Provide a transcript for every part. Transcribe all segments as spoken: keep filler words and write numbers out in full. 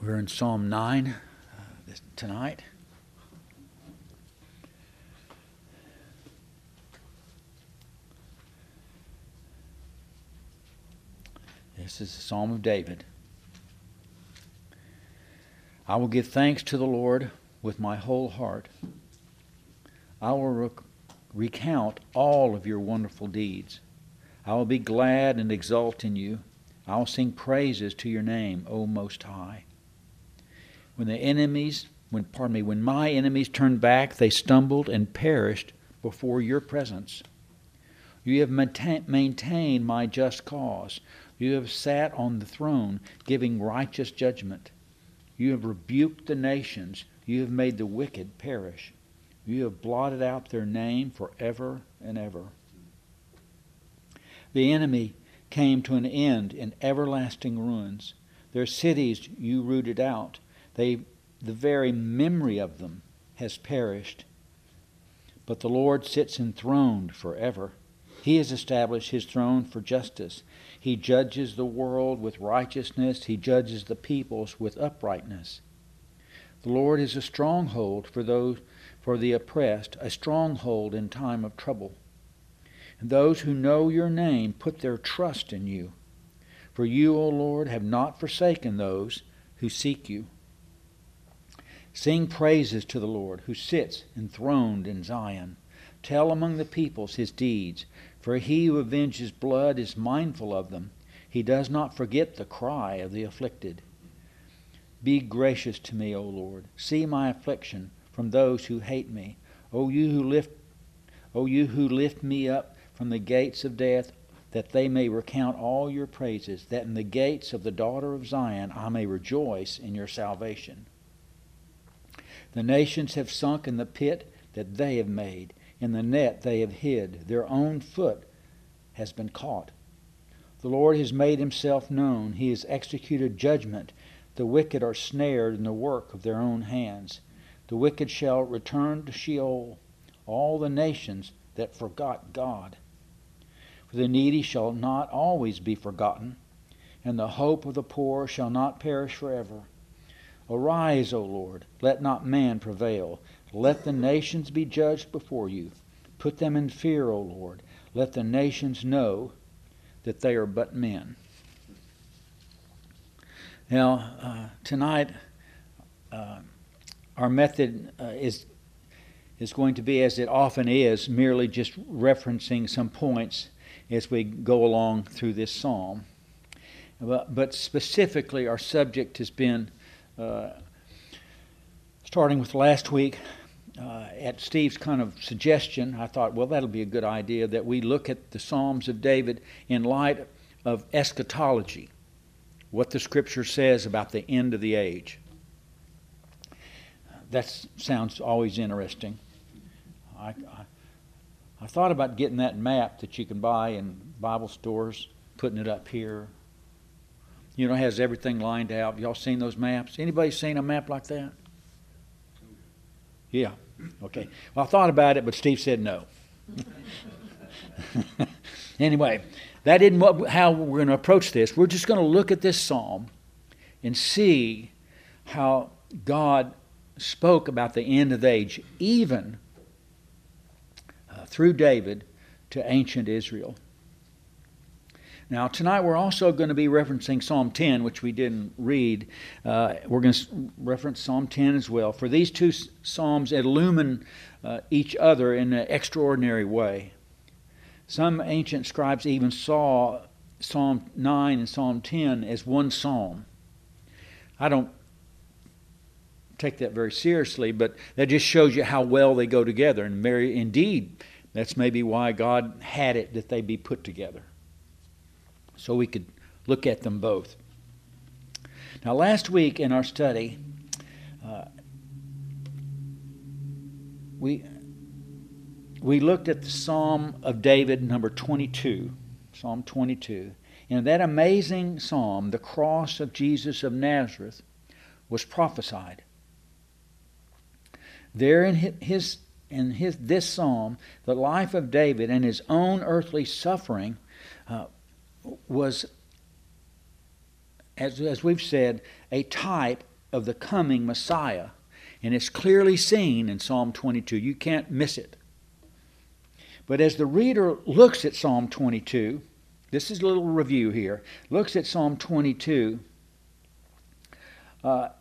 We're in Psalm nine uh, this, tonight. This is the Psalm of David. I will give thanks to the Lord with my whole heart. I will rec- recount all of your wonderful deeds. I will be glad and exult in you. I will sing praises to your name, O Most High. When the enemies, when pardon me, when my enemies turned back, they stumbled and perished before your presence. You have maintain, maintained my just cause. You have sat on the throne, giving righteous judgment. You have rebuked the nations. You have made the wicked perish. You have blotted out their name forever and ever. The enemy came to an end in everlasting ruins. Their cities you rooted out. They, the very memory of them has perished. But the Lord sits enthroned forever. He has established his throne for justice. He judges the world with righteousness. He judges the peoples with uprightness. The Lord is a stronghold for those, for the oppressed, a stronghold in time of trouble. And those who know your name put their trust in you. For you, O Lord, have not forsaken those who seek you. Sing praises to the Lord, who sits enthroned in Zion. Tell among the peoples his deeds, for he who avenges blood is mindful of them. He does not forget the cry of the afflicted. Be gracious to me, O Lord. See my affliction from those who hate me. O you who lift, O you who lift me up from the gates of death, that they may recount all your praises, that in the gates of the daughter of Zion I may rejoice in your salvation. The nations have sunk in the pit that they have made. In the net they have hid. Their own foot has been caught. The Lord has made himself known. He has executed judgment. The wicked are snared in the work of their own hands. The wicked shall return to Sheol, all the nations that forgot God. For the needy shall not always be forgotten, and the hope of the poor shall not perish forever. Arise, O Lord, let not man prevail. Let the nations be judged before you. Put them in fear, O Lord. Let the nations know that they are but men. Now, uh, tonight, uh, our method uh, is is going to be, as it often is, merely just referencing some points as we go along through this psalm. But, but specifically, our subject has been Uh, starting with last week, uh, at Steve's kind of suggestion, I thought, well, that'll be a good idea that we look at the Psalms of David in light of eschatology, what the Scripture says about the end of the age. That sounds always interesting. I, I, I thought about getting that map that you can buy in Bible stores, putting it up here. You know, it has everything lined out. Y'all seen those maps? Anybody seen a map like that? Yeah. Okay. Well, I thought about it, but Steve said no. Anyway, that isn't what, how we're going to approach this. We're just going to look at this psalm and see how God spoke about the end of the age, even uh, through David to ancient Israel. Now, tonight we're also going to be referencing Psalm ten, which we didn't read. Uh, we're going to reference Psalm ten as well. For these two psalms illumine uh, each other in an extraordinary way. Some ancient scribes even saw Psalm nine and Psalm ten as one psalm. I don't take that very seriously, but that just shows you how well they go together. And very, indeed, that's maybe why God had it that they be put together, so we could look at them both. Now, last week in our study, uh, we we looked at the Psalm of David, number twenty-two, Psalm twenty-two. In that amazing psalm, the cross of Jesus of Nazareth was prophesied. There in his in his this psalm, the life of David and his own earthly suffering uh, was, as, as we've said, a type of the coming Messiah. And it's clearly seen in Psalm twenty-two. You can't miss it. But as the reader looks at Psalm twenty-two, this is a little review here, looks at Psalm twenty-two, uh,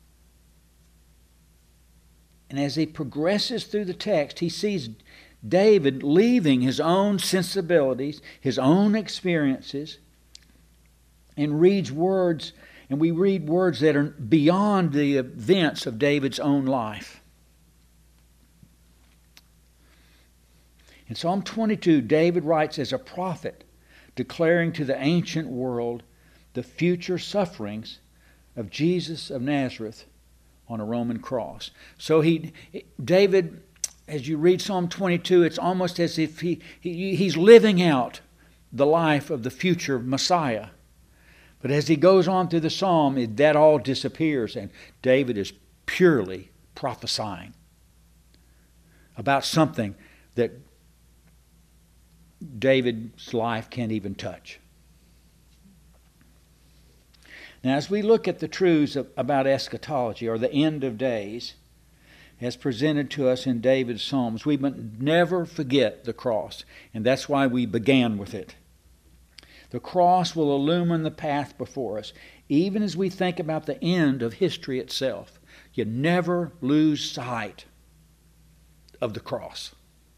and as he progresses through the text, he sees David leaving his own sensibilities, his own experiences, and reads words, and we read words that are beyond the events of David's own life. In Psalm twenty-two, David writes as a prophet, declaring to the ancient world the future sufferings of Jesus of Nazareth on a Roman cross. So he, David, as you read Psalm twenty-two, it's almost as if he, he he's living out the life of the future Messiah. But as he goes on through the psalm, it, that all disappears, and David is purely prophesying about something that David's life can't even touch. Now, as we look at the truths of, about eschatology, or the end of days, as presented to us in David's Psalms, we must never forget the cross, and that's why we began with it. The cross will illumine the path before us, even as we think about the end of history itself. You never lose sight of the cross.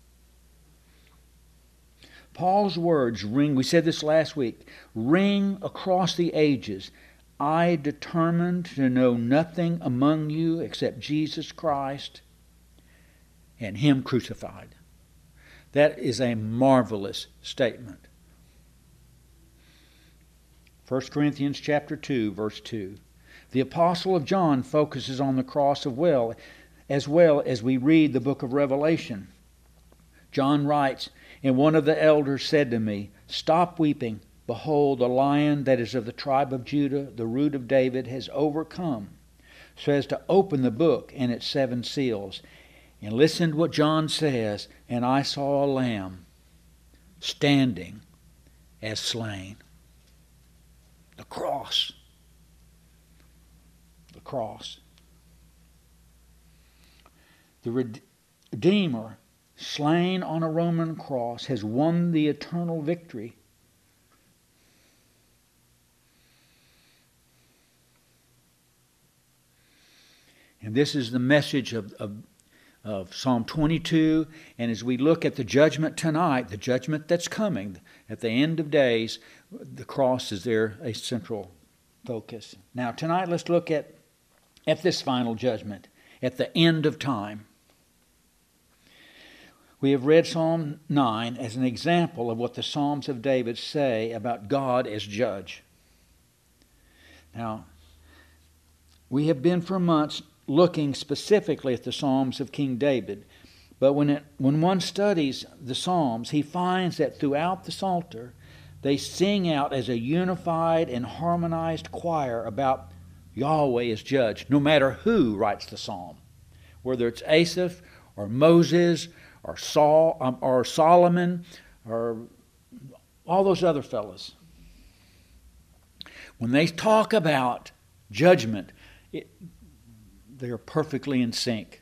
Paul's words ring, we said this last week, ring across the ages. I determined to know nothing among you except Jesus Christ and Him crucified. That is a marvelous statement. First Corinthians chapter two, verse two. The Apostle of John focuses on the cross of well, as well as we read the book of Revelation. John writes, and one of the elders said to me, stop weeping. Behold, the Lion that is of the tribe of Judah, the root of David, has overcome, so as to open the book and its seven seals. And listen to what John says, and I saw a lamb standing as slain. The cross. The cross. The Redeemer, slain on a Roman cross, has won the eternal victory. And this is the message of, of, of Psalm twenty-two. And as we look at the judgment tonight, the judgment that's coming at the end of days, the cross is there a central focus. Now tonight let's look at, at this final judgment, at the end of time. We have read Psalm nine as an example of what the Psalms of David say about God as judge. Now, we have been for months looking specifically at the Psalms of King David, but when, it, when one studies the Psalms, he finds that throughout the Psalter, they sing out as a unified and harmonized choir about Yahweh as judge, no matter who writes the psalm, whether it's Asaph or Moses or Saul um, or Solomon or all those other fellas. When they talk about judgment, it, they are perfectly in sync.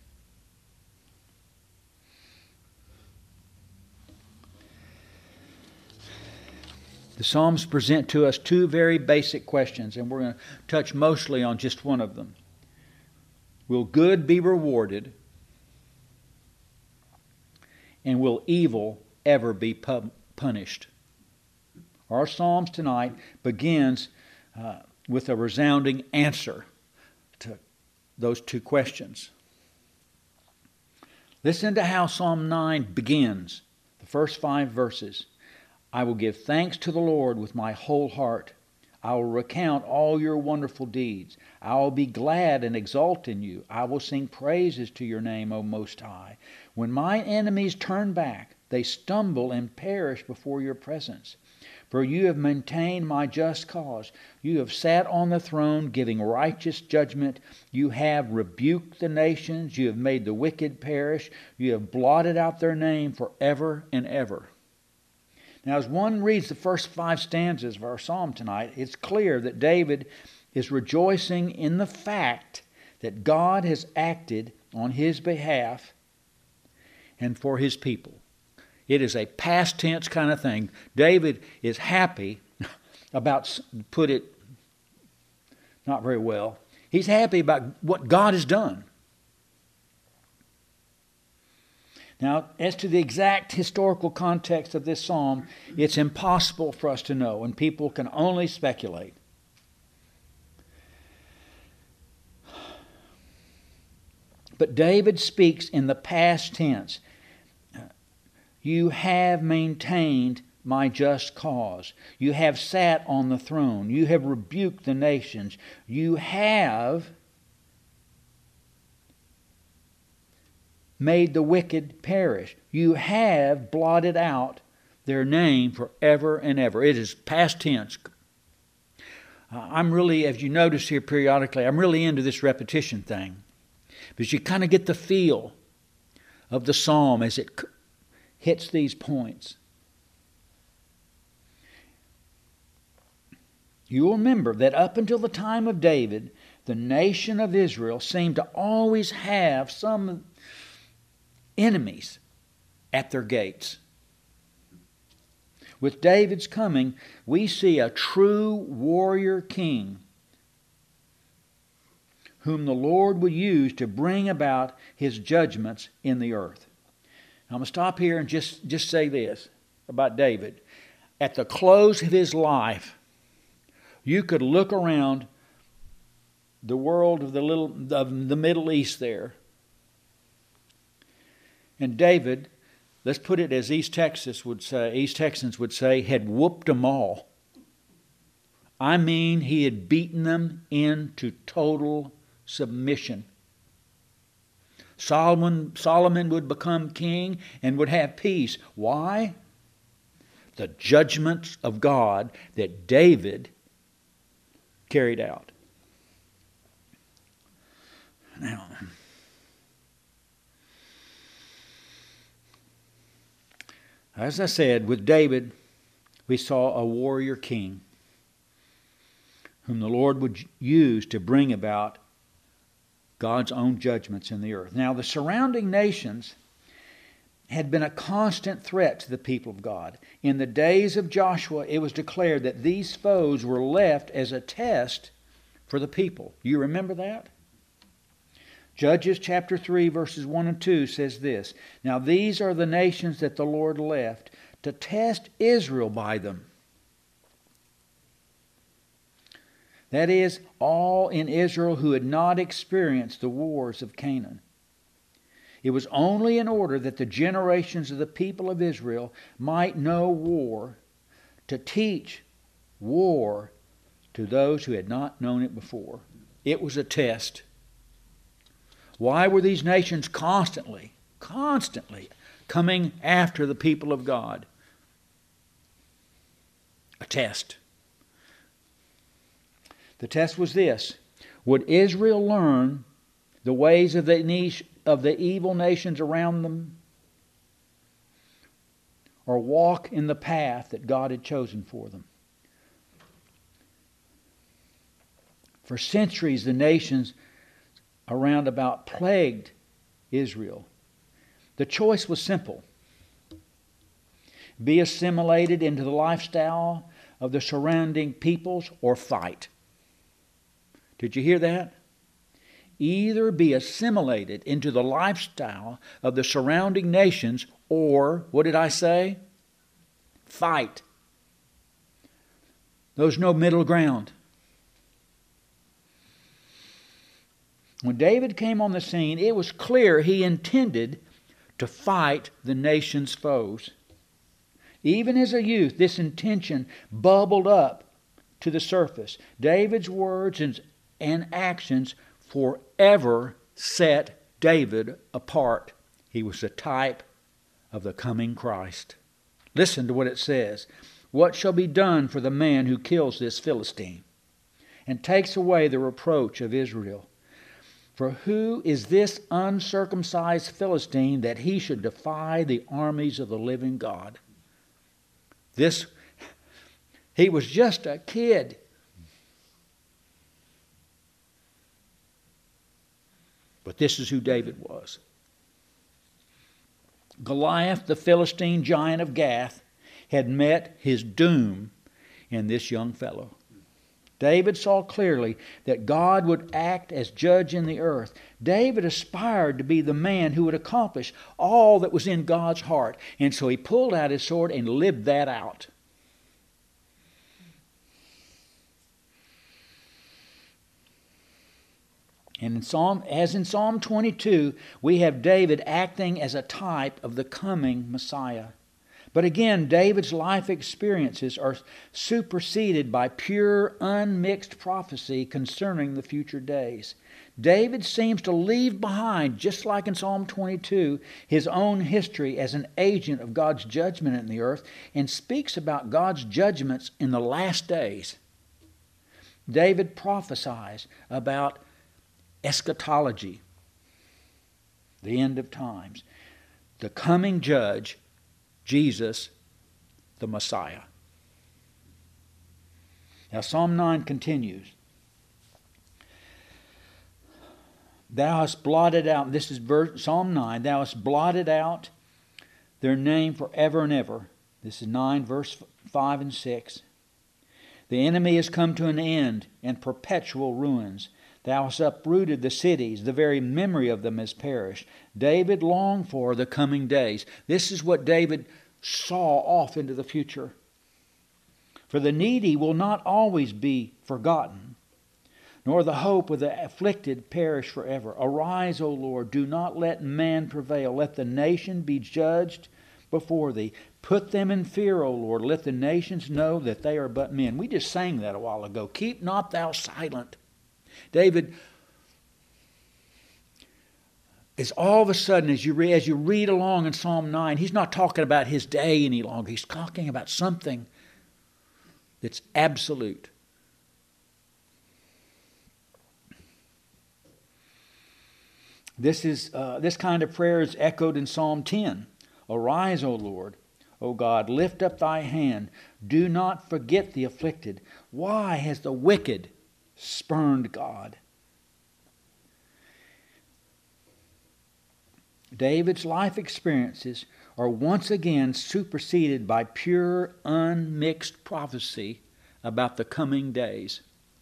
The Psalms present to us two very basic questions, and we're going to touch mostly on just one of them. Will good be rewarded? And will evil ever be pu- punished? Our Psalms tonight begins uh, with a resounding answer to those two questions. Listen to how Psalm nine begins, the first five verses. I will give thanks to the Lord with my whole heart. I will recount all your wonderful deeds. I will be glad and exult in you. I will sing praises to your name, O Most High. When my enemies turn back, they stumble and perish before your presence. For you have maintained my just cause. You have sat on the throne giving righteous judgment. You have rebuked the nations. You have made the wicked perish. You have blotted out their name forever and ever. Now, as one reads the first five stanzas of our psalm tonight, it's clear that David is rejoicing in the fact that God has acted on his behalf and for his people. It is a past tense kind of thing. David is happy about, put it not very well, he's happy about what God has done. Now, as to the exact historical context of this psalm, it's impossible for us to know, and people can only speculate. But David speaks in the past tense. You have maintained my just cause. You have sat on the throne. You have rebuked the nations. You have made the wicked perish. You have blotted out their name forever and ever. It is past tense. Uh, I'm really, as you notice here periodically, I'm really into this repetition thing. Because you kind of get the feel of the psalm as it hits these points. You will remember that up until the time of David, the nation of Israel seemed to always have some enemies at their gates. With David's coming, we see a true warrior king whom the Lord will use to bring about his judgments in the earth. Now, I'm going to stop here and just, just say this about David. At the close of his life, you could look around the world of the little of the Middle East there. And David, let's put it as East Texas would say, East Texans would say, had whooped them all. I mean, he had beaten them into total submission. Solomon, Solomon would become king and would have peace. Why? The judgments of God that David carried out. Now, as I said, with David, we saw a warrior king whom the Lord would use to bring about God's own judgments in the earth. Now, the surrounding nations had been a constant threat to the people of God. In the days of Joshua, it was declared that these foes were left as a test for the people. You remember that? Judges chapter three, verses one and two says this, Now these are the nations that the Lord left to test Israel by them. That is, all in Israel who had not experienced the wars of Canaan. It was only in order that the generations of the people of Israel might know war, to teach war to those who had not known it before. It was a test. Why were these nations constantly, constantly coming after the people of God? A test. The test was this. Would Israel learn the ways of the niche, of the evil nations around them, or walk in the path that God had chosen for them? For centuries, the nations around about plagued Israel. The choice was simple. Be assimilated into the lifestyle of the surrounding peoples or fight. Did you hear that? Either be assimilated into the lifestyle of the surrounding nations or, what did I say? Fight. There's no middle ground. When David came on the scene, it was clear he intended to fight the nation's foes. Even as a youth, this intention bubbled up to the surface. David's words and, and actions forever set David apart. He was a type of the coming Christ. Listen to what it says. What shall be done for the man who kills this Philistine and takes away the reproach of Israel? For who is this uncircumcised Philistine that he should defy the armies of the living God? This, he was just a kid. But this is who David was. Goliath, the Philistine giant of Gath, had met his doom in this young fellow. David saw clearly that God would act as judge in the earth. David aspired to be the man who would accomplish all that was in God's heart. And so he pulled out his sword and lived that out. And in Psalm, as in Psalm twenty-two, we have David acting as a type of the coming Messiah. But again, David's life experiences are superseded by pure, unmixed prophecy concerning the future days. David seems to leave behind, just like in Psalm twenty-two, his own history as an agent of God's judgment in the earth, and speaks about God's judgments in the last days. David prophesies about eschatology, the end of times, the coming judge, Jesus, the Messiah. Now Psalm nine continues. Thou hast blotted out, this is verse, Psalm nine, thou hast blotted out their name forever and ever. This is nine, verse five and six. The enemy has come to an end and perpetual ruins. Thou hast uprooted the cities, the very memory of them has perished. David longed for the coming days. This is what David saw off into the future. For the needy will not always be forgotten, nor the hope of the afflicted perish forever. Arise, O Lord, do not let man prevail. Let the nation be judged before thee. Put them in fear, O Lord. Let the nations know that they are but men. We just sang that a while ago. Keep not thou silent. David is all of a sudden, as you, read, as you read along in Psalm nine, he's not talking about his day any longer. He's talking about something that's absolute. This is uh, this kind of prayer is echoed in Psalm ten. Arise, O Lord, O God, lift up thy hand. Do not forget the afflicted. Why has the wicked spurned God? David's life experiences are once again superseded by pure, unmixed prophecy about the coming days.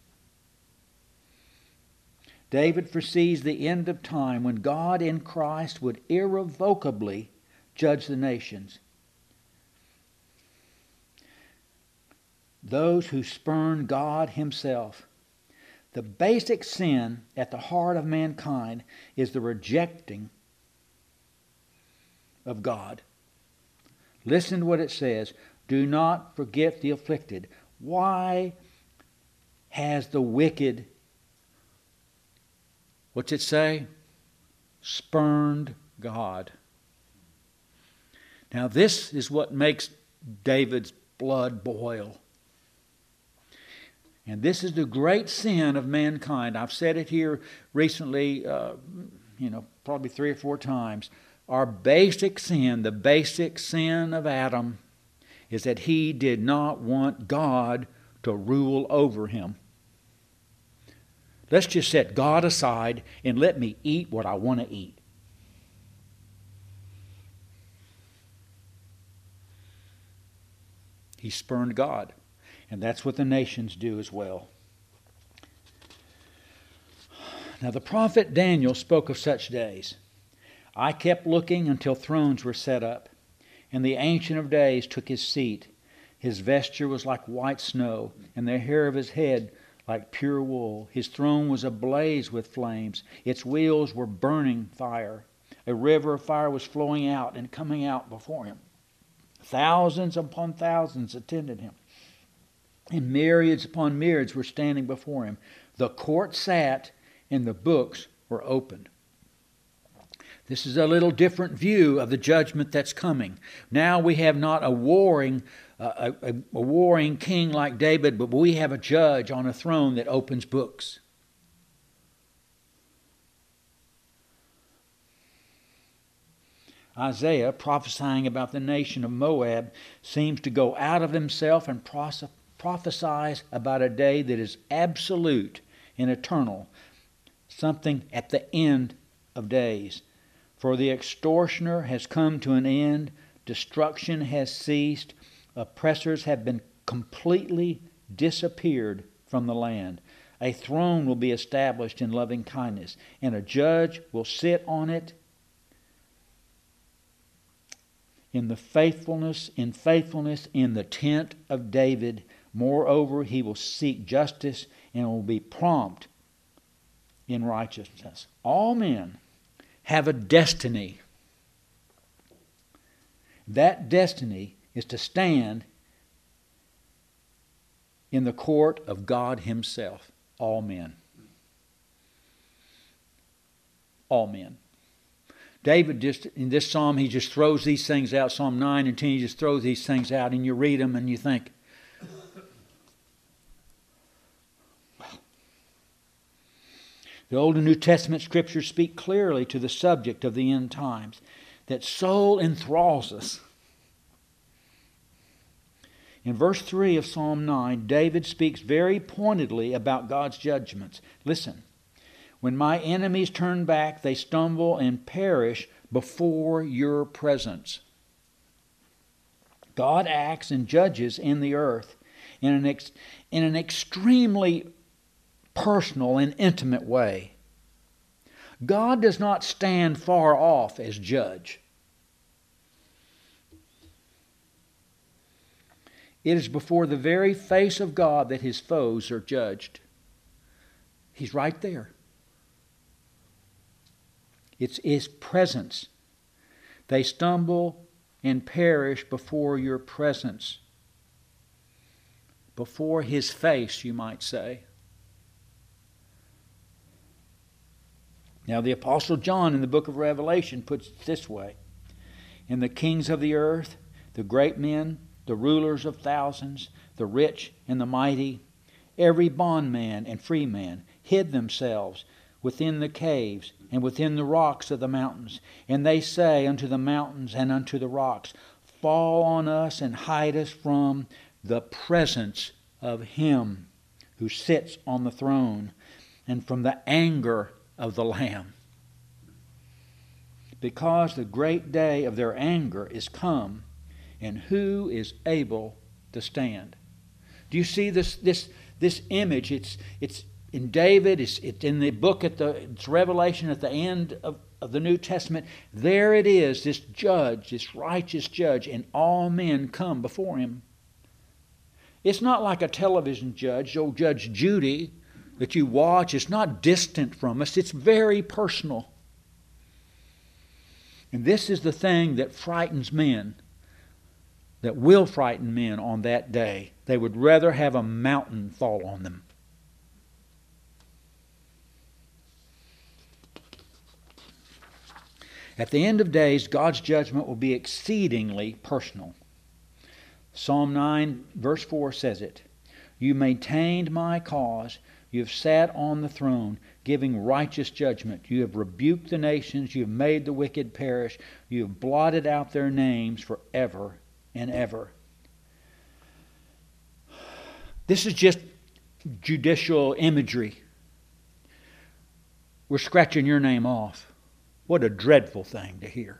David foresees the end of time when God in Christ would irrevocably judge the nations. Those who spurn God himself. The basic sin at the heart of mankind is the rejecting of God. Listen to what it says. Do not forget the afflicted. Why has the wicked, what's it say? Spurned God. Now this is what makes David's blood boil. And this is the great sin of mankind. I've said it here recently, uh, you know, probably three or four times. Our basic sin, the basic sin of Adam, is that he did not want God to rule over him. Let's just set God aside and let me eat what I want to eat. He spurned God. And that's what the nations do as well. Now the prophet Daniel spoke of such days. I kept looking until thrones were set up, and the Ancient of Days took his seat. His vesture was like white snow, and the hair of his head like pure wool. His throne was ablaze with flames. Its wheels were burning fire. A river of fire was flowing out and coming out before him. Thousands upon thousands attended him, and myriads upon myriads were standing before him. The court sat, and the books were opened. This is a little different view of the judgment that's coming. Now we have not a warring, uh, a, a warring king like David, but we have a judge on a throne that opens books. Isaiah, prophesying about the nation of Moab, seems to go out of himself and prophesies about a day that is absolute and eternal, something at the end of days. For the extortioner has come to an end, destruction has ceased, oppressors have been completely disappeared from the land. A throne will be established in loving kindness, and a judge will sit on it in the faithfulness, in faithfulness in the tent of David. Moreover, he will seek justice and will be prompt in righteousness. All men have a destiny. That destiny is to stand in the court of God Himself. All men. All men. David just, in this psalm, he just throws these things out. Psalm nine and ten, he just throws these things out, and you read them and you think, well. The Old and New Testament Scriptures speak clearly to the subject of the end times. That soul enthralls us. In verse three of Psalm nine, David speaks very pointedly about God's judgments. Listen. When my enemies turn back, they stumble and perish before your presence. God acts and judges in the earth in an, ex- in an extremely personal and intimate way. God does not stand far off as judge. It is before the very face of God that His foes are judged. He's right there. It's His presence. They stumble and perish before your presence. Before His face, you might say. Now the Apostle John in the book of Revelation puts it this way. And the kings of the earth, the great men, the rulers of thousands, the rich and the mighty, every bondman and freeman hid themselves within the caves and within the rocks of the mountains. And they say unto the mountains and unto the rocks, fall on us and hide us from the presence of Him who sits on the throne and from the anger of the Lamb. Because the great day of their anger is come, and who is able to stand? Do you see this this this image? It's it's in David. It's it's in the book at the it's Revelation at the end of, of the New Testament. There it is, this judge, this righteous judge, and all men come before Him. It's not like a television judge, old Judge Judy, that you watch. It's not distant from us. It's very personal. And this is the thing that frightens men. That will frighten men on that day. They would rather have a mountain fall on them. At the end of days, God's judgment will be exceedingly personal. Psalm nine, verse four says it. You maintained my cause. You have sat on the throne, giving righteous judgment. You have rebuked the nations. You have made the wicked perish. You have blotted out their names forever and ever. This is just judicial imagery. We're scratching your name off. What a dreadful thing to hear.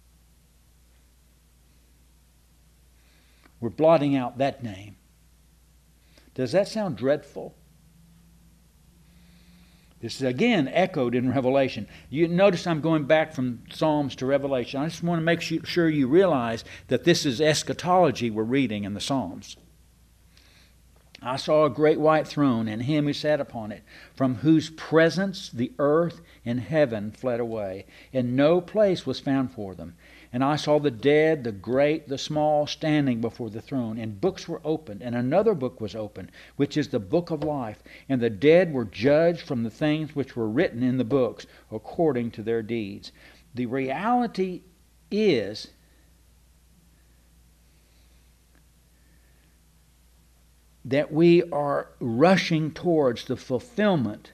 We're blotting out that name. Does that sound dreadful? This is again echoed in Revelation. You notice I'm going back from Psalms to Revelation. I just want to make sure you realize that this is eschatology we're reading in the Psalms. I saw a great white throne and Him who sat upon it, from whose presence the earth and heaven fled away, and no place was found for them. And I saw the dead, the great, the small, standing before the throne. And books were opened, and another book was opened, which is the book of life. And the dead were judged from the things which were written in the books, according to their deeds. The reality is that we are rushing towards the fulfillment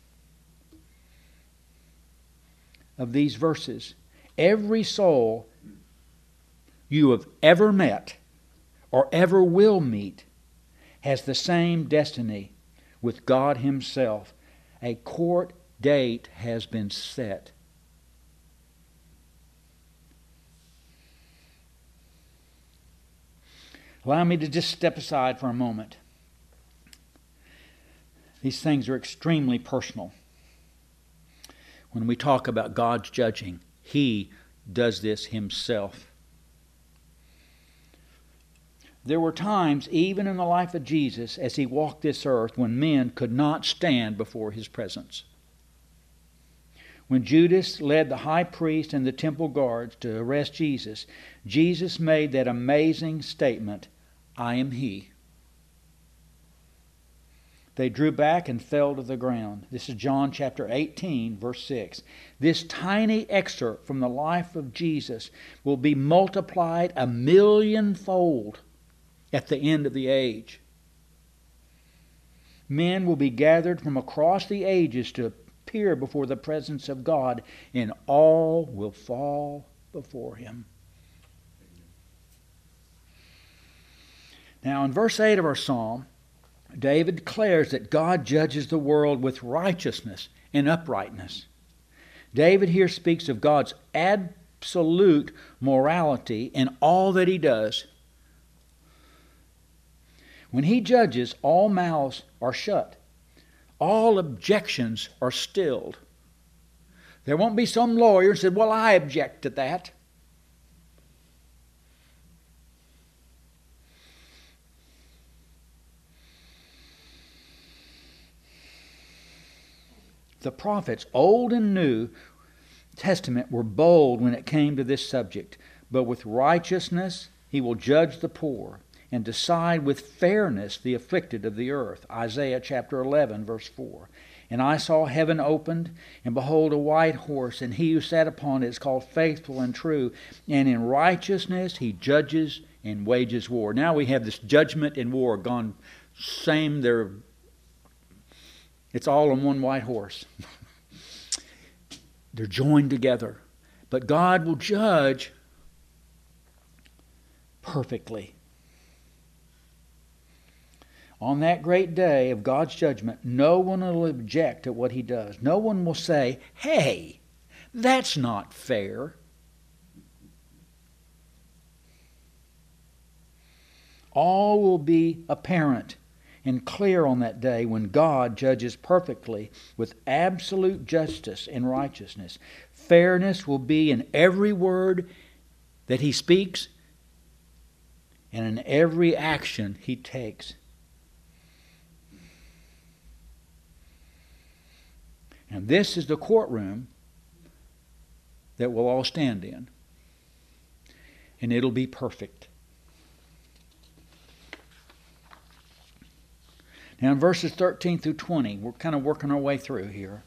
of these verses. Every soul you have ever met or ever will meet has the same destiny with God Himself. A court date has been set. Allow me to just step aside for a moment. These things are extremely personal. When we talk about God's judging, He does this Himself. There were times, even in the life of Jesus, as He walked this earth, when men could not stand before His presence. When Judas led the high priest and the temple guards to arrest Jesus, Jesus made that amazing statement, "I am He." They drew back and fell to the ground. This is John chapter eighteen, verse six. This tiny excerpt from the life of Jesus will be multiplied a millionfold at the end of the age. Men will be gathered from across the ages to appear before the presence of God, and all will fall before Him. Now, in verse eight of our psalm, David declares that God judges the world with righteousness and uprightness. David here speaks of God's absolute morality in all that He does. When He judges, all mouths are shut. All objections are stilled. There won't be some lawyer who said, "Well, I object to that." The prophets, Old and New Testament, were bold when it came to this subject. But with righteousness He will judge the poor and decide with fairness the afflicted of the earth. Isaiah chapter eleven, verse four. And I saw heaven opened, and behold a white horse, and He who sat upon it is called Faithful and True, and in righteousness He judges and wages war. Now we have this judgment and war gone same. They're It's all on one white horse. They're joined together. But God will judge perfectly. On that great day of God's judgment, no one will object to what He does. No one will say, "Hey, that's not fair." All will be apparent and clear on that day when God judges perfectly with absolute justice and righteousness. Fairness will be in every word that He speaks and in every action He takes. And this is the courtroom that we'll all stand in. And it'll be perfect. Now in verses thirteen through twenty, we're kind of working our way through here.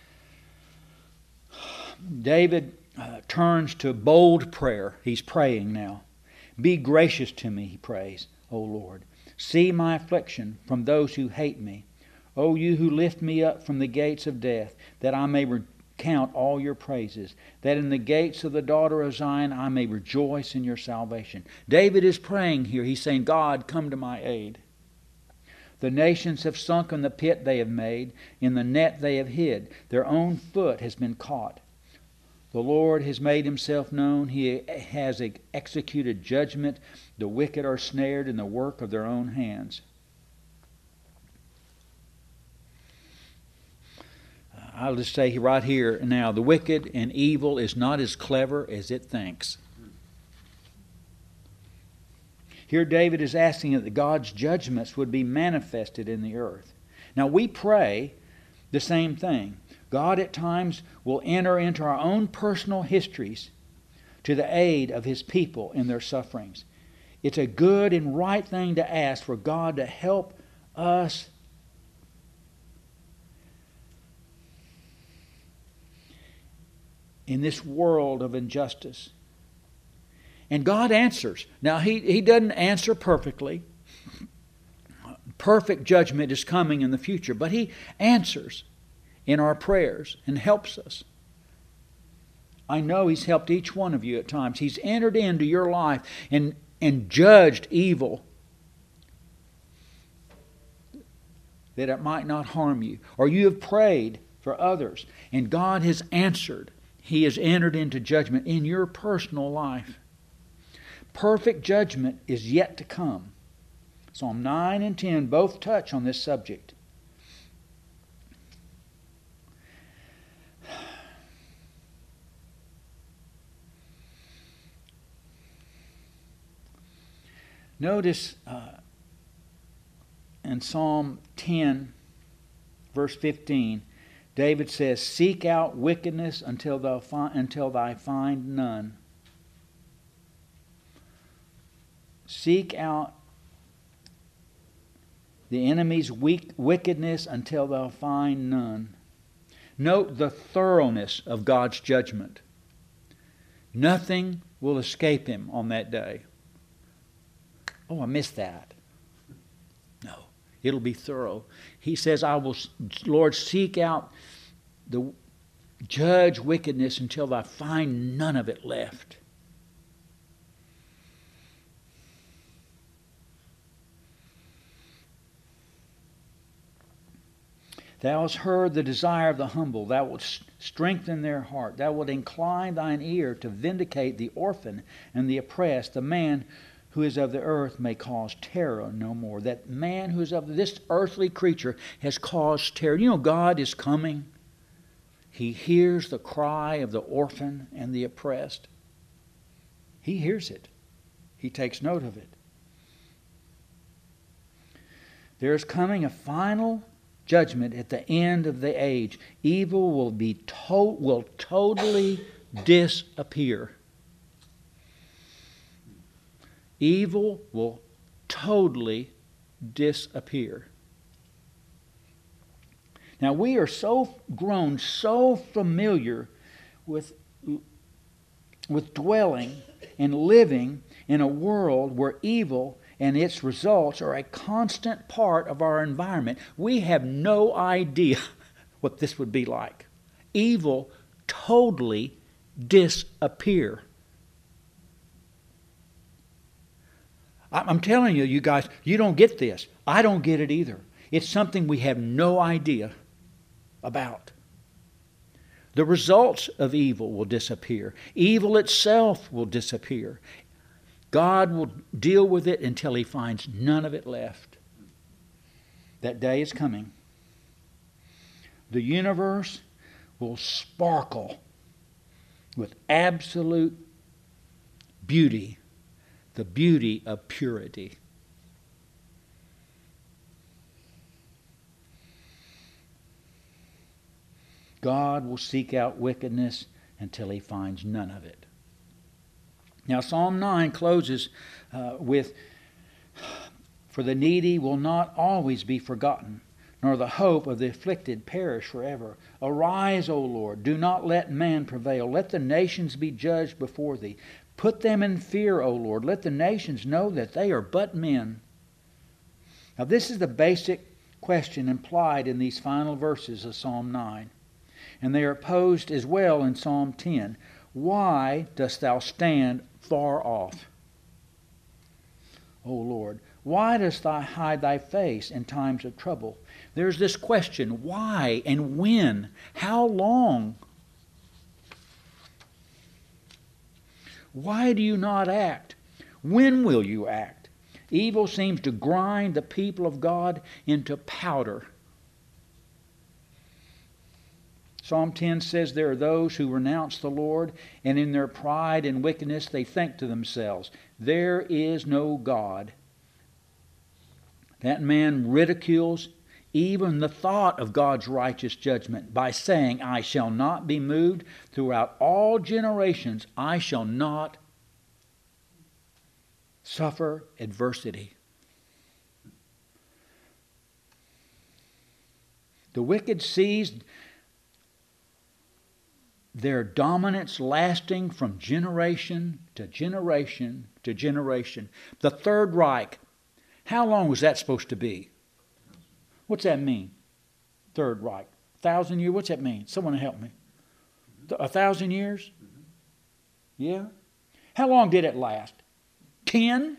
David uh, turns to bold prayer. He's praying now. "Be gracious to me," he prays, "O Lord. See my affliction from those who hate me. O you who lift me up from the gates of death, that I may recount all your praises, that in the gates of the daughter of Zion I may rejoice in your salvation." David is praying here. He's saying, "God, come to my aid. The nations have sunk in the pit they have made, in the net they have hid. Their own foot has been caught. The Lord has made Himself known. He has executed judgment. The wicked are snared in the work of their own hands." I'll just say right here now, the wicked and evil is not as clever as it thinks. Here David is asking that God's judgments would be manifested in the earth. Now we pray the same thing. God at times will enter into our own personal histories to the aid of His people in their sufferings. It's a good and right thing to ask for God to help us in this world of injustice. And God answers. Now, He, he doesn't answer perfectly. Perfect judgment is coming in the future. But He answers in our prayers and helps us. I know He's helped each one of you at times. He's entered into your life and, and judged evil that it might not harm you. Or you have prayed for others and God has answered. He has entered into judgment in your personal life. Perfect judgment is yet to come. Psalm nine and ten both touch on this subject. Notice uh, in Psalm ten, verse fifteen, David says, "Seek out wickedness until thou find, until thou find none." Seek out the enemy's weak, wickedness until thou find none. Note the thoroughness of God's judgment. Nothing will escape him on that day. Oh, I missed that. No, it'll be thorough. He says, I will, Lord, seek out the judge wickedness until I find none of it left. Thou hast heard the desire of the humble. Thou wilt strengthen their heart. Thou wilt incline thine ear to vindicate the orphan and the oppressed. The man who is of the earth may cause terror no more. That man who is of this earthly creature has caused terror. You know, God is coming. He hears the cry of the orphan and the oppressed. He hears it. He takes note of it. There is coming a final judgment at the end of the age. Evil will be to- will totally disappear. Evil will totally disappear. Now we are so grown, so familiar with, with dwelling and living in a world where evil and its results are a constant part of our environment. We have no idea what this would be like. Evil totally disappear. I'm telling you, you guys, you don't get this. I don't get it either. It's something we have no idea about. The results of evil will disappear. Evil itself will disappear. God will deal with it until He finds none of it left. That day is coming. The universe will sparkle with absolute beauty. The beauty of purity. God will seek out wickedness until He finds none of it. Now Psalm nine closes uh, with, "For the needy will not always be forgotten, nor the hope of the afflicted perish forever. Arise, O Lord, do not let man prevail. Let the nations be judged before Thee. Put them in fear, O Lord. Let the nations know that they are but men." Now this is the basic question implied in these final verses of Psalm nine. And they are posed as well in Psalm ten. Why dost Thou stand far off, O Lord? Why dost Thou hide Thy face in times of trouble? There's this question, why and when? How long? Why do you not act? When will you act? Evil seems to grind the people of God into powder. Psalm ten says there are those who renounce the Lord, and in their pride and wickedness they think to themselves, there is no God. That man ridicules even the thought of God's righteous judgment by saying, I shall not be moved. Throughout all generations, I shall not suffer adversity. The wicked seized their dominance lasting from generation to generation to generation. The Third Reich, how long was that supposed to be? What's that mean? Third Reich. Thousand years? What's that mean? Someone help me. A thousand years? Yeah? How long did it last? Ten?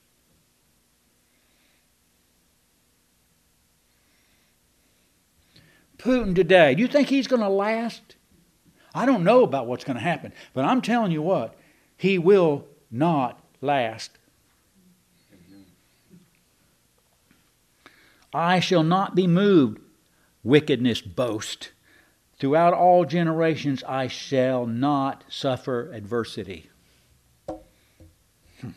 Putin today, do you think he's going to last? I don't know about what's going to happen, but I'm telling you what, he will not last. I shall not be moved, wickedness boast. Throughout all generations I shall not suffer adversity. Hmm.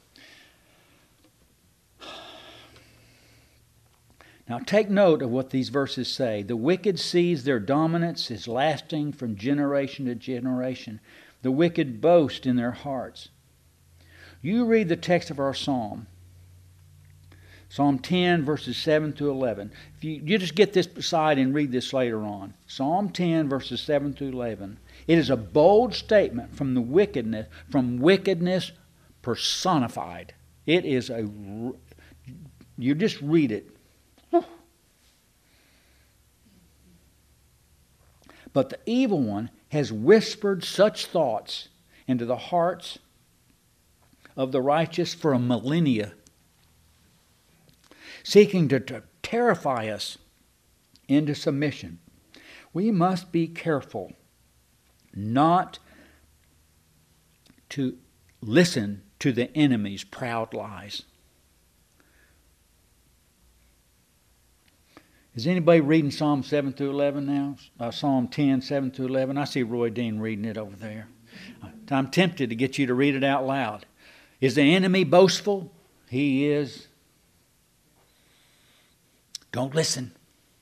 Now take note of what these verses say. The wicked sees their dominance is lasting from generation to generation. The wicked boast in their hearts. You read the text of our psalm. Psalm ten, verses seven through eleven. If you, you just get this beside and read this later on. Psalm ten, verses seven through eleven. It is a bold statement from the wickedness, from wickedness personified. It is a, you just read it. But the evil one has whispered such thoughts into the hearts of the righteous for a millennia, seeking to, to terrify us into submission. We must be careful not to listen to the enemy's proud lies. Is anybody reading Psalm seven through eleven now? Uh, Psalm ten, seven through eleven? I see Roy Dean reading it over there. I'm tempted to get you to read it out loud. Is the enemy boastful? He is. Don't listen.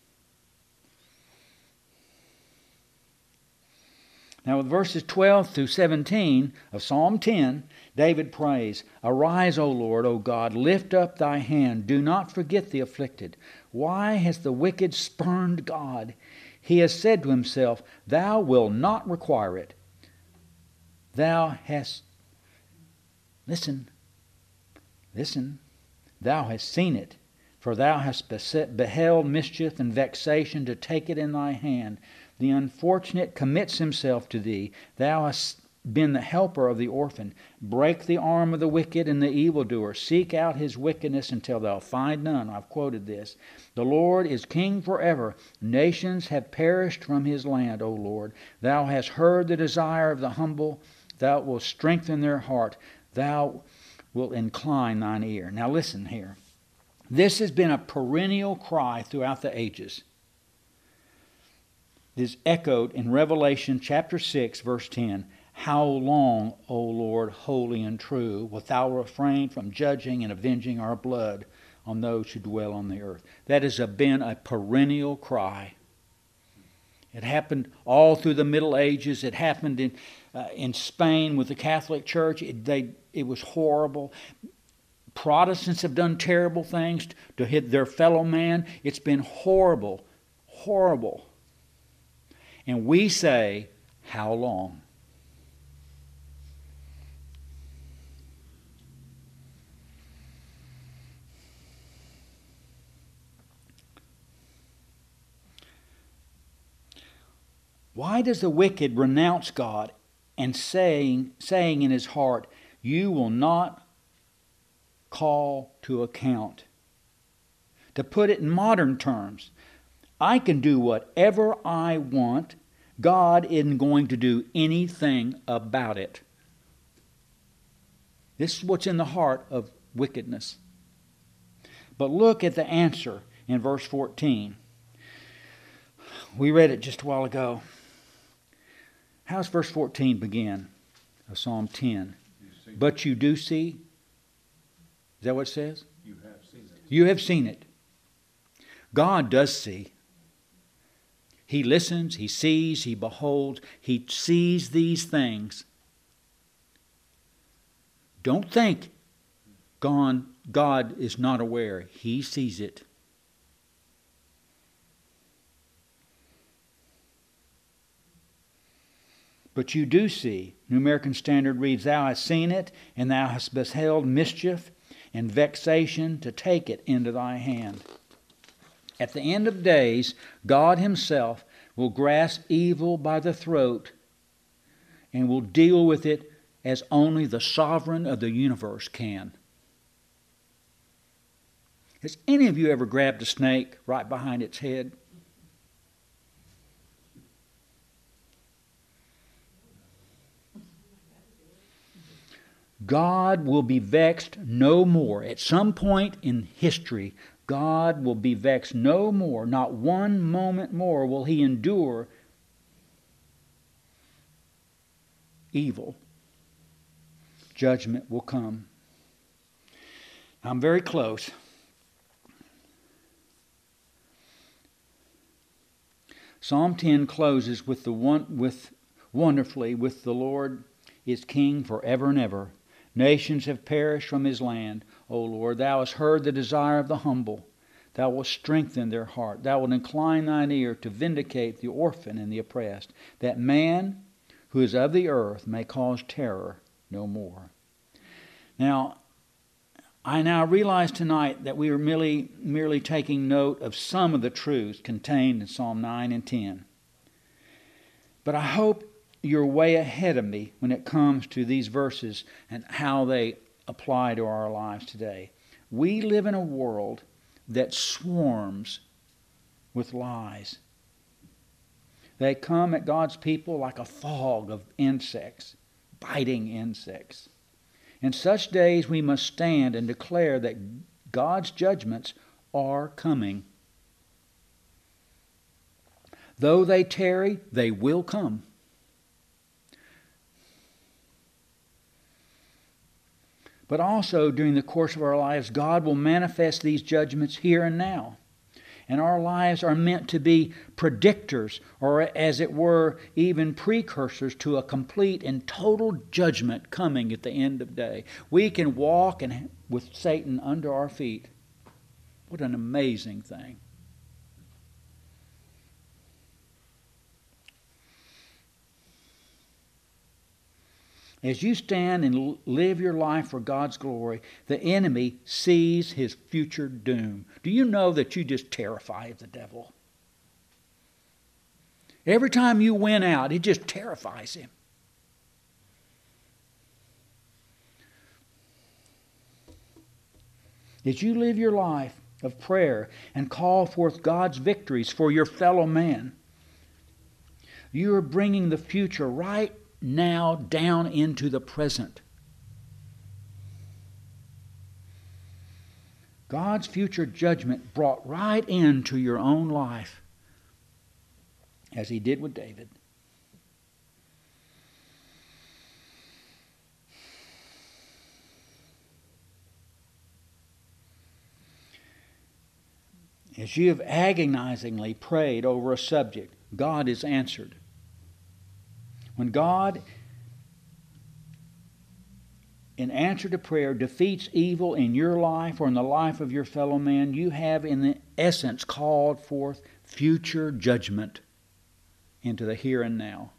Now with verses twelve through seventeen of Psalm ten, David prays, Arise, O Lord, O God, lift up thy hand. Do not forget the afflicted. Why has the wicked spurned God? He has said to himself, Thou wilt not require it. Thou hast, listen, listen, thou hast seen it. For thou hast beheld mischief and vexation to take it in thy hand. The unfortunate commits himself to thee. Thou hast been the helper of the orphan. Break the arm of the wicked and the evildoer. Seek out his wickedness until thou find none. I've quoted this. The Lord is king forever. Nations have perished from his land, O Lord. Thou hast heard the desire of the humble. Thou wilt strengthen their heart. Thou wilt incline thine ear. Now listen here. This has been a perennial cry throughout the ages. It is echoed in Revelation chapter six, verse ten. How long, O Lord, holy and true, wilt thou refrain from judging and avenging our blood on those who dwell on the earth? That has been a perennial cry. It happened all through the Middle Ages. It happened in uh, in Spain with the Catholic Church. It, they, it was horrible. Protestants have done terrible things to hit their fellow man. It's been horrible, horrible. And we say, how long? Why does the wicked renounce God and saying, saying in his heart, you will not call to account? To put it in modern terms, I can do whatever I want. God isn't going to do anything about it. This is what's in the heart of wickedness. But look at the answer in verse fourteen. We read it just a while ago. How does verse fourteen begin of Psalm ten? You but you do see. Is that what it says? You have seen it. You have seen it. God does see. He listens, he sees, he beholds, he sees these things. Don't think God, God is not aware. He sees it. But you do see. New American Standard reads, Thou hast seen it, and thou hast beheld mischief and vexation to take it into thy hand. At the end of days, God himself will grasp evil by the throat and will deal with it as only the sovereign of the universe can. Has any of you ever grabbed a snake right behind its head? God will be vexed no more. At some point in history, God will be vexed no more. Not one moment more will He endure evil. Judgment will come. I'm very close. Psalm ten closes with the one with wonderfully with the Lord is king forever and ever. Nations have perished from His land. O Lord, Thou hast heard the desire of the humble. Thou wilt strengthen their heart. Thou wilt incline Thine ear to vindicate the orphan and the oppressed, that man who is of the earth may cause terror no more. Now, I now realize tonight that we are merely, merely taking note of some of the truths contained in Psalm nine and ten. But I hope you're way ahead of me when it comes to these verses and how they apply to our lives today. We live in a world that swarms with lies. They come at God's people like a fog of insects, biting insects. In such days we must stand and declare that God's judgments are coming. Though they tarry, they will come. But also during the course of our lives, God will manifest these judgments here and now. And our lives are meant to be predictors, or as it were, even precursors to a complete and total judgment coming at the end of day. We can walk and with Satan under our feet. What an amazing thing. As you stand and live your life for God's glory, the enemy sees his future doom. Do you know that you just terrify the devil? Every time you win out, it just terrifies him. As you live your life of prayer and call forth God's victories for your fellow man, you are bringing the future right now down into the present. God's future judgment brought right into your own life, as He did with David. As you have agonizingly prayed over a subject, God is answered. When God, in answer to prayer, defeats evil in your life or in the life of your fellow man, you have in the essence called forth future judgment into the here and now.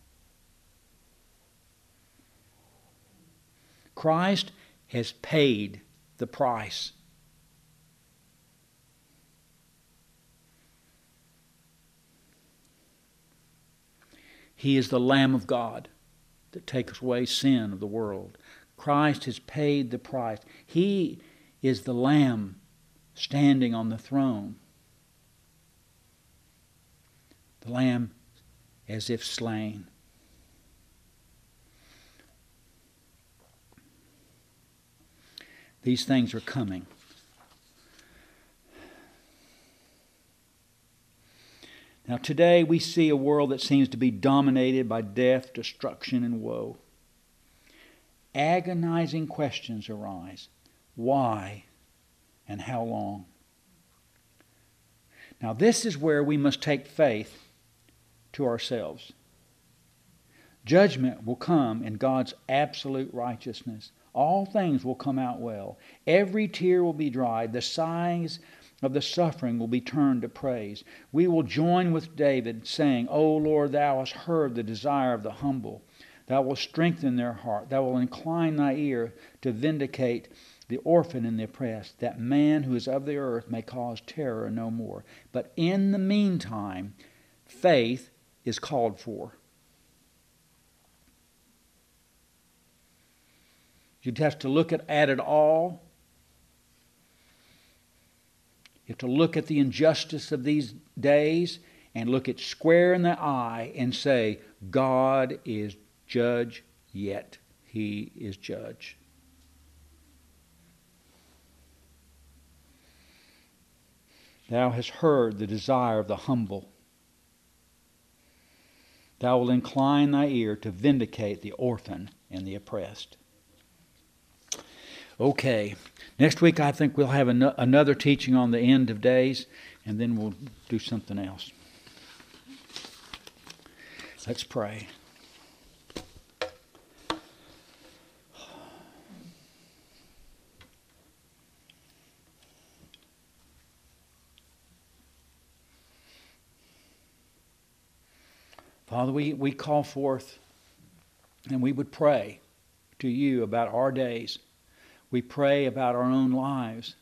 Christ has paid the price. He is the Lamb of God that takes away sin of the world. Christ has paid the price. He is the Lamb standing on the throne. The Lamb as if slain. These things are coming. Now today we see a world that seems to be dominated by death, destruction, and woe. Agonizing questions arise. Why and how long? Now this is where we must take faith to ourselves. Judgment will come in God's absolute righteousness. All things will come out well. Every tear will be dried. The sighs of the suffering will be turned to praise. We will join with David, saying, O Lord, Thou hast heard the desire of the humble. Thou wilt strengthen their heart. Thou wilt incline Thy ear to vindicate the orphan and the oppressed, that man who is of the earth may cause terror no more. But in the meantime, faith is called for. You'd have to look at, at it all. You have to look at the injustice of these days and look it square in the eye and say, God is judge yet. He is judge. Thou hast heard the desire of the humble. Thou wilt incline thy ear to vindicate the orphan and the oppressed. Okay. Next week I think we'll have an- another teaching on the end of days, and then we'll do something else. Let's pray. Father, we, we call forth and we would pray to you about our days. We pray about our own lives.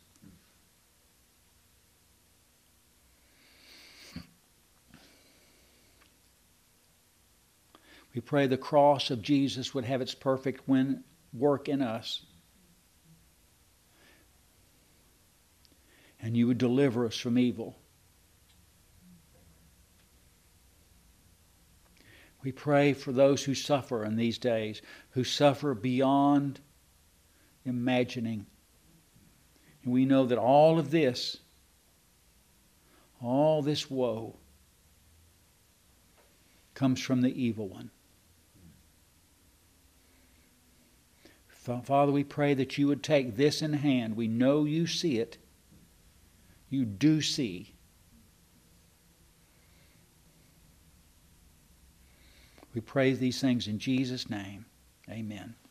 We pray the cross of Jesus would have its perfect win- work in us. And you would deliver us from evil. We pray for those who suffer in these days, who suffer beyond imagining. And we know that all of this, all this woe, comes from the evil one. Father, we pray that you would take this in hand. We know you see it. You do see. We pray these things in Jesus' name. Amen.